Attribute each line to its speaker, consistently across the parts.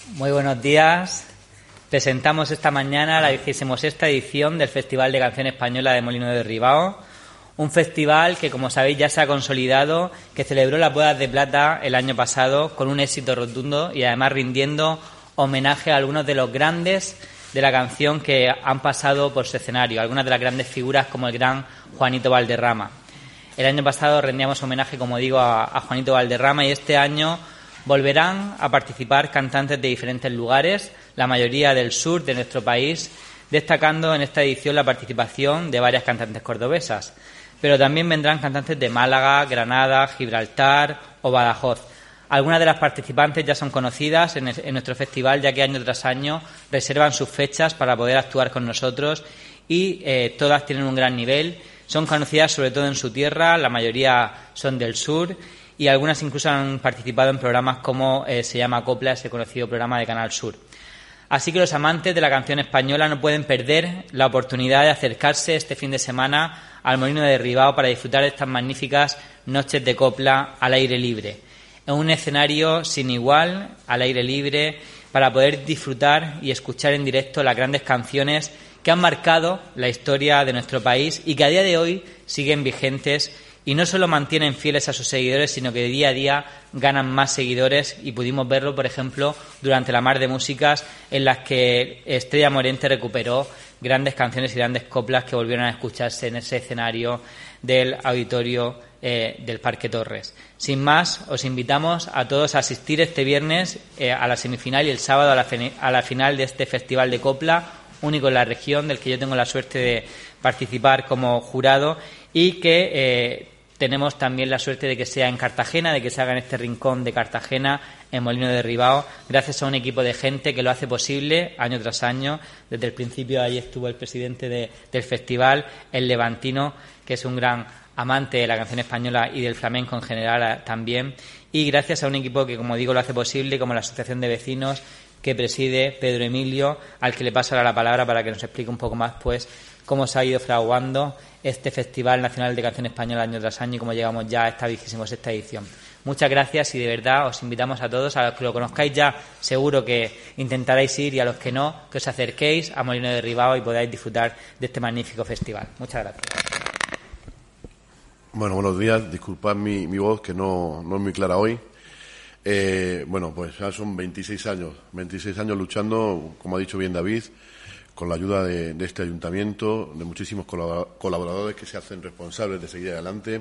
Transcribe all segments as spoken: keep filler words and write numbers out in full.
Speaker 1: Muy buenos días. Presentamos esta mañana la vigésima edición del Festival de Canción Española de Molino de Ribao, un festival que, como sabéis, ya se ha consolidado, que celebró las Bodas de Plata el año pasado con un éxito rotundo y además rindiendo homenaje a algunos de los grandes de la canción que han pasado por su escenario, algunas de las grandes figuras como el gran Juanito Valderrama. El año pasado rendíamos homenaje, como digo, a, a Juanito Valderrama y este año volverán a participar cantantes de diferentes lugares, la mayoría del sur de nuestro país, destacando en esta edición la participación de varias cantantes cordobesas. Pero también vendrán cantantes de Málaga, Granada, Gibraltar o Badajoz. Algunas de las participantes ya son conocidas en, el, en nuestro festival, ya que año tras año reservan sus fechas para poder actuar con nosotros y eh, todas tienen un gran nivel. Son conocidas sobre todo en su tierra, la mayoría son del sur y algunas incluso han participado en programas como eh, Se llama Copla, ese conocido programa de Canal Sur. Así que los amantes de la canción española no pueden perder la oportunidad de acercarse este fin de semana al Molino de Ribao para disfrutar de estas magníficas noches de copla al aire libre. En un escenario sin igual, al aire libre, para poder disfrutar y escuchar en directo las grandes canciones que han marcado la historia de nuestro país y que a día de hoy siguen vigentes y no solo mantienen fieles a sus seguidores, sino que día a día ganan más seguidores y pudimos verlo, por ejemplo, durante la Mar de Músicas, en las que Estrella Morente recuperó grandes canciones y grandes coplas que volvieron a escucharse en ese escenario del auditorio eh, del Parque Torres. Sin más, os invitamos a todos a asistir este viernes eh, a la semifinal y el sábado a la, a la final de este Festival de Copla, único en la región, del que yo tengo la suerte de participar como jurado y que eh, tenemos también la suerte de que sea en Cartagena, de que se haga en este rincón de Cartagena, en Molino de Ribao, gracias a un equipo de gente que lo hace posible año tras año. Desde el principio ahí estuvo el presidente de, del festival, el levantino, que es un gran amante de la canción española y del flamenco en general también. Y gracias a un equipo que, como digo, lo hace posible, como la Asociación de Vecinos, que preside Pedro Emilio, al que le paso ahora la palabra para que nos explique un poco más pues cómo se ha ido fraguando este Festival Nacional de Canción Española año tras año y cómo llegamos ya a esta vigésima sexta edición. Muchas gracias y de verdad os invitamos a todos, a los que lo conozcáis ya seguro que intentaréis ir y a los que no, que os acerquéis a Molino de Ribao y podáis disfrutar de este magnífico festival. Muchas gracias.
Speaker 2: Bueno, buenos días. Disculpad mi, mi voz que no, no es muy clara hoy. Eh, bueno, pues ya son veintiséis años, veintiséis años luchando, como ha dicho bien David, con la ayuda de, de este ayuntamiento, de muchísimos colaboradores que se hacen responsables de seguir adelante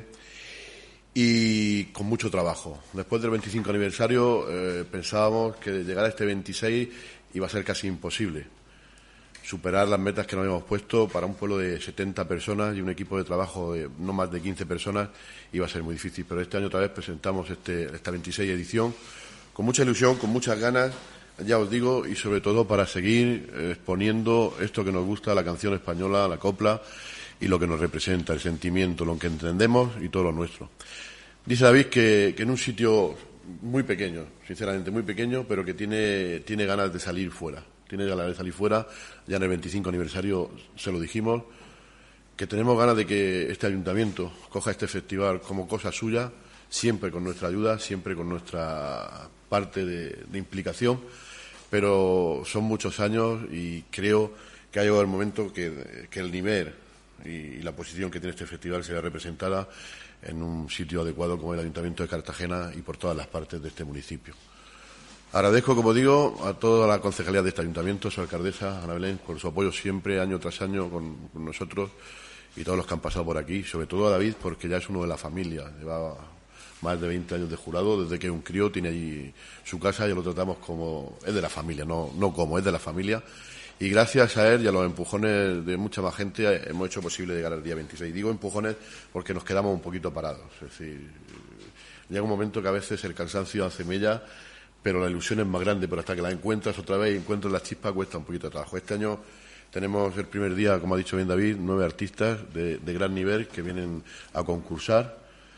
Speaker 2: y con mucho trabajo. Después del veinticinco aniversario eh, pensábamos que llegar a este veintiséis iba a ser casi imposible. Superar las metas que nos habíamos puesto para un pueblo de setenta personas y un equipo de trabajo de no más de quince personas iba a ser muy difícil. Pero este año otra vez presentamos este, esta veintiséis edición con mucha ilusión, con muchas ganas, ya os digo, y sobre todo para seguir exponiendo esto que nos gusta, la canción española, la copla y lo que nos representa, el sentimiento, lo que entendemos y todo lo nuestro. Dice David que, que en un sitio muy pequeño, sinceramente muy pequeño, pero que tiene, tiene ganas de salir fuera. Tiene ganas de salir fuera, ya en el veinticinco aniversario se lo dijimos, que tenemos ganas de que este ayuntamiento coja este festival como cosa suya, siempre con nuestra ayuda, siempre con nuestra parte de, de implicación, pero son muchos años y creo que ha llegado el momento que, que el nivel y, y la posición que tiene este festival se vea representada en un sitio adecuado como el Ayuntamiento de Cartagena y por todas las partes de este municipio. Agradezco, como digo, a toda la concejalía de este ayuntamiento, a su alcaldesa, Ana Belén, por su apoyo siempre, año tras año, con, con nosotros y todos los que han pasado por aquí, sobre todo a David, porque ya es uno de la familia, lleva más de veinte años de jurado, desde que es un crío, tiene allí su casa y lo tratamos como, es de la familia, no, no como, es de la familia. Y gracias a él y a los empujones de mucha más gente hemos hecho posible llegar al día veintiséis. Digo empujones porque nos quedamos un poquito parados, es decir, llega un momento que a veces el cansancio hace mella, pero la ilusión es más grande, pero hasta que la encuentras otra vez y encuentras la chispa cuesta un poquito de trabajo. Este año tenemos el primer día, como ha dicho bien David, nueve artistas de, de gran nivel que vienen a concursar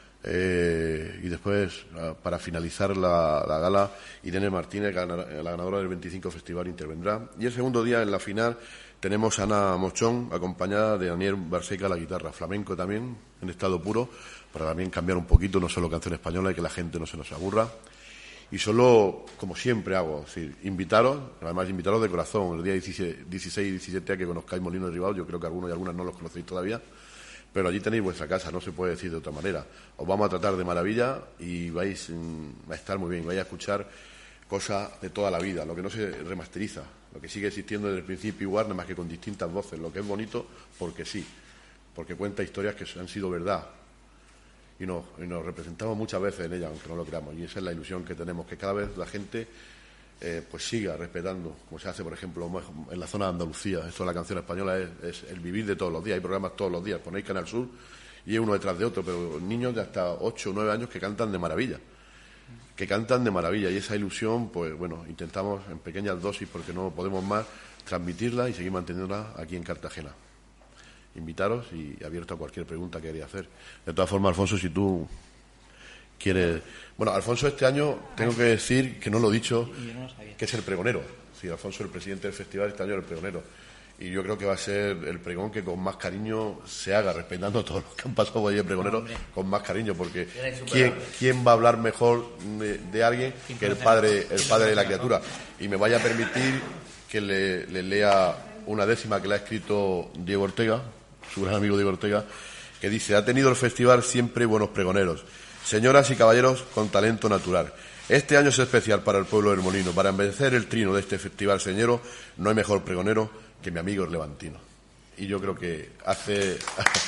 Speaker 2: eh, y después, para finalizar la, la gala, Irene Martínez, la ganadora del veinticinco Festival, intervendrá. Y el segundo día, en la final, tenemos a Ana Mochón, acompañada de Daniel Barseca, la guitarra, flamenco también, en estado puro, para también cambiar un poquito, no solo canción española y que la gente no se nos aburra. Y solo, como siempre hago, es decir, invitaros, además invitaros de corazón, el día dieciséis y diecisiete a que conozcáis Molino de Ribao. Yo creo que algunos y algunas no los conocéis todavía, pero allí tenéis vuestra casa, no se puede decir de otra manera. Os vamos a tratar de maravilla y vais mm, a estar muy bien, vais a escuchar cosas de toda la vida, lo que no se remasteriza, lo que sigue existiendo desde el principio igual, nada más que con distintas voces, lo que es bonito porque sí, porque cuenta historias que han sido verdad. Y nos, y nos representamos muchas veces en ella, aunque no lo creamos, y esa es la ilusión que tenemos, que cada vez la gente eh, pues siga respetando, como se hace, por ejemplo, en la zona de Andalucía. Esto de la canción española es, es el vivir de todos los días, hay programas todos los días, ponéis Canal Sur y es uno detrás de otro, pero niños de hasta ocho o nueve años que cantan de maravilla, que cantan de maravilla, y esa ilusión, pues bueno, intentamos en pequeñas dosis, porque no podemos más, transmitirla y seguir manteniéndola aquí en Cartagena. Invitaros y abierto a cualquier pregunta que queráis hacer. De todas formas, Alfonso, si tú quieres... Bueno, Alfonso este año, tengo que decir, que no lo he dicho, que es el pregonero. Sí, Alfonso, el presidente del festival, este año es el pregonero. Y yo creo que va a ser el pregón que con más cariño se haga, respetando a todos los que han pasado por ahí de pregonero, no, con más cariño, porque ¿quién, ¿quién va a hablar mejor de, de alguien que el padre, el padre de la criatura? Y me vaya a permitir que le, le lea una décima que le ha escrito Diego Ortega, su gran amigo Diego Ortega, que dice: ha tenido el festival siempre buenos pregoneros, señoras y caballeros con talento natural. Este año es especial para el pueblo del Molino. Para vencer el trino de este festival señero, no hay mejor pregonero que mi amigo el Levantino. Y yo creo que hace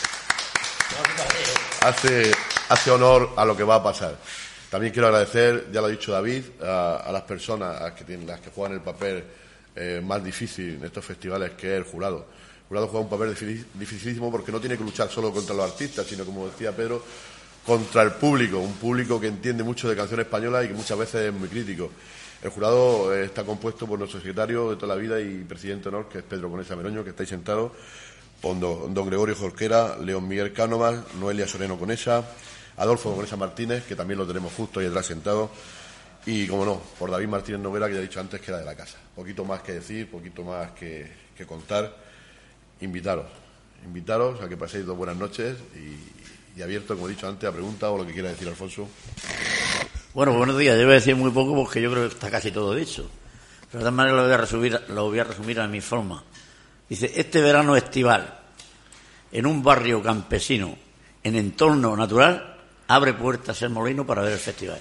Speaker 2: hace hace honor a lo que va a pasar. También quiero agradecer, ya lo ha dicho David, a, a las personas a que tienen, las que juegan el papel eh, más difícil en estos festivales, que es el jurado. El jurado juega un papel dificilísimo porque no tiene que luchar solo contra los artistas, sino, como decía Pedro, contra el público, un público que entiende mucho de canción española y que muchas veces es muy crítico. El jurado eh, está compuesto por nuestro secretario de toda la vida y presidente de honor, que es Pedro Conesa Meroño, que estáis sentados, por don, don Gregorio Jorquera, León Miguel Cánovas, Noelia Soreno Conesa, Adolfo Conesa Martínez, que también lo tenemos justo ahí atrás sentado, y, como no, por David Martínez Noguera, que ya he dicho antes que era de la casa. Poquito más que decir, poquito más que, que contar. Invitaros, invitaros a que paséis dos buenas noches y, y abierto, como he dicho antes, a preguntas o lo que quiera decir Alfonso.
Speaker 3: Bueno, buenos días. Yo voy a decir muy poco porque yo creo que está casi todo dicho. Pero de todas maneras lo voy a resumir, lo voy a resumir a mi forma. Dice: este verano estival, en un barrio campesino, en entorno natural, abre puertas el Molino para ver el festival.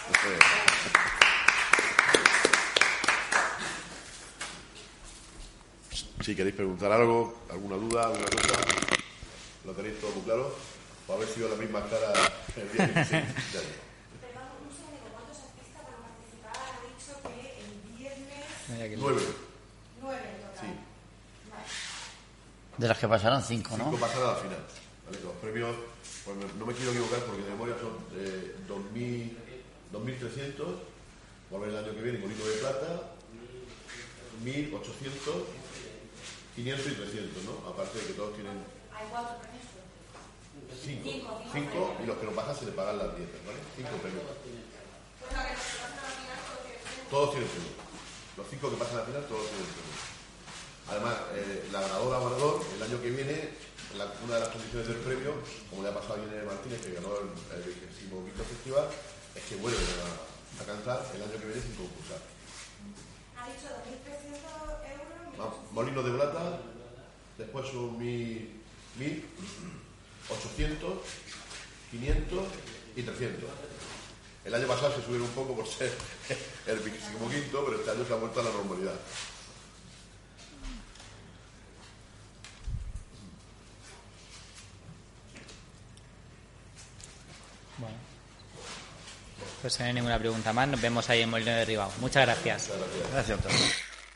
Speaker 2: Si queréis preguntar algo, alguna duda, alguna cosa, lo tenéis todo muy claro, o habéis sido la misma cara el día veintiséis de año.
Speaker 4: Perdón, un segundo, ¿cuántos artistas van a participar? Ha dicho que el viernes...
Speaker 2: Nueve.
Speaker 4: Nueve en total.
Speaker 2: Sí.
Speaker 4: Vale.
Speaker 3: De las que pasarán cinco, ¿no?
Speaker 2: Cinco pasarán a la final. ¿Vale? Los premios, pues no me quiero equivocar porque de memoria son eh, dos mil trescientos, por ver el año que viene, Molino de Plata, mil ochocientos... quinientos y trescientos, ¿no? Aparte de que todos tienen...
Speaker 4: Hay cuatro premios.
Speaker 2: Cinco. Cinco, cinco y los que nos bajan se les pagan las dietas, ¿vale? Cinco premios.
Speaker 4: Pues a ver, los que pasan a la final
Speaker 2: Todos tienen premios. Los cinco que pasan a la final, todos tienen premios. Además, eh, la ganadora o ganador, el año que viene, la, una de las condiciones del premio, como le ha pasado a Inés Martínez, que ganó el vigésimo quinto festival, es que vuelven a, a cantar el año que viene sin concursar.
Speaker 4: Ha dicho dos mil trescientos euros.
Speaker 2: Molino de Plata, después son mil, ochocientos, quinientos y trescientos. El año pasado se subieron un poco por ser el vigésimo quinto, pero este año se ha vuelto a la normalidad.
Speaker 1: Bueno, pues si no hay ninguna pregunta más, nos vemos ahí en Molino de Ribao. Muchas gracias.
Speaker 2: Muchas gracias.
Speaker 3: Gracias a todos.